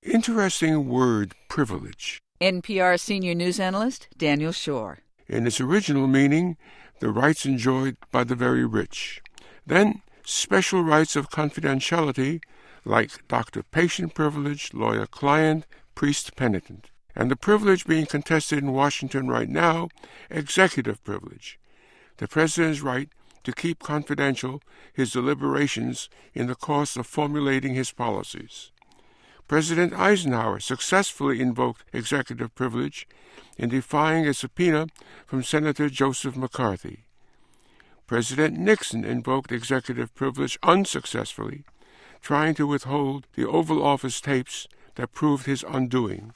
Interesting word, privilege. NPR senior news analyst Daniel Schorr. In its original meaning, the rights enjoyed by the very rich. Then, special rights of confidentiality, like doctor-patient privilege, lawyer-client, priest-penitent. And the privilege being contested in Washington right now, executive privilege. The president's right to keep confidential his deliberations in the course of formulating his policies. President Eisenhower successfully invoked executive privilege in defying a subpoena from Senator Joseph McCarthy. President Nixon invoked executive privilege unsuccessfully, trying to withhold the Oval Office tapes that proved his undoing.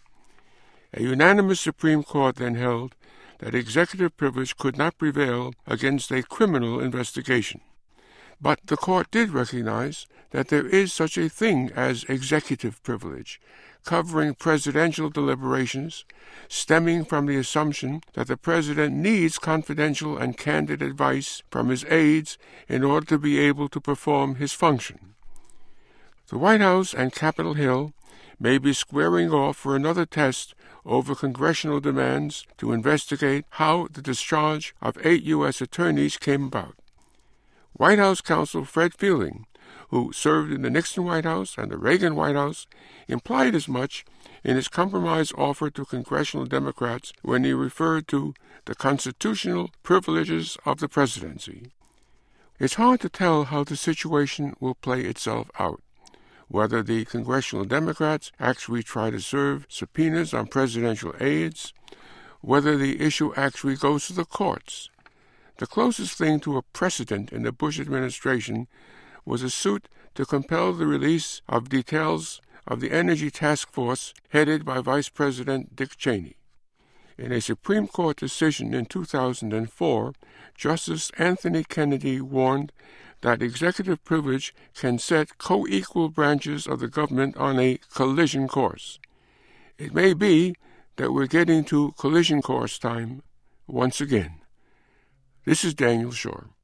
A unanimous Supreme Court then held that executive privilege could not prevail against a criminal investigation. But the court did recognize that there is such a thing as executive privilege, covering presidential deliberations, stemming from the assumption that the president needs confidential and candid advice from his aides in order to be able to perform his function. The White House and Capitol Hill may be squaring off for another test over congressional demands to investigate how the discharge of 8 U.S. attorneys came about. White House counsel Fred Fielding, who served in the Nixon White House and the Reagan White House, implied as much in his compromise offer to congressional Democrats when he referred to the constitutional privileges of the presidency. It's hard to tell how the situation will play itself out, whether the congressional Democrats actually try to serve subpoenas on presidential aides, whether the issue actually goes to the courts. The closest thing to a precedent in the Bush administration was a suit to compel the release of details of the Energy Task Force headed by Vice President Dick Cheney. In a Supreme Court decision in 2004, Justice Anthony Kennedy warned that executive privilege can set co-equal branches of the government on a collision course. It may be that we're getting to collision course time once again. This is Daniel Schorr.